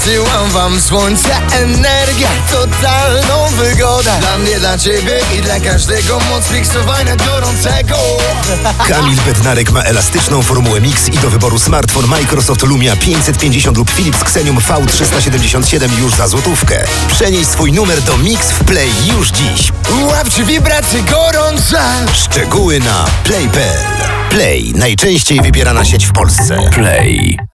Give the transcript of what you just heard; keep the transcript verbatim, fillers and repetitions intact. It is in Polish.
wysyłam wam słońce, energia, totalną wygodę. Dla mnie, dla ciebie i dla każdego moc miksowania gorącego. Kamil Bednarek ma elastyczną formułę Mix i do wyboru smartfon Microsoft Lumia pięćset pięćdziesiąt lub Philips Xenium V trzysta siedemdziesiąt siedem już za złotówkę. Przenieś swój numer do Mix w Play już dziś. Łapcie wibracje gorące. Szczegóły na play kropka p l. Play. Najczęściej wybierana sieć w Polsce. Play.